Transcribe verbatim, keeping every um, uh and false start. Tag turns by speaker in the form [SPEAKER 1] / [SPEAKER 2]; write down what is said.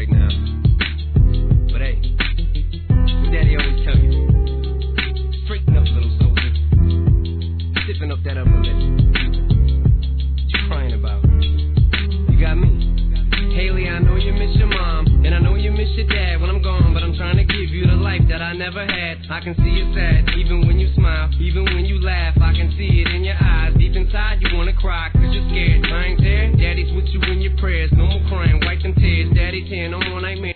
[SPEAKER 1] right now. But hey, your daddy always tell you, straighten up, little soldier. Sipping up that upper lip. What you crying about? You got me. Haley, I know you miss your mom, and I know you miss your dad when I'm gone, but I'm trying to give you the life that I never had. I can see you sad, even when you smile, even when you laugh. I can see it in your eyes. Deep inside, you wanna cry, cause you're scared. I ain't there, daddy's with you in your prayers.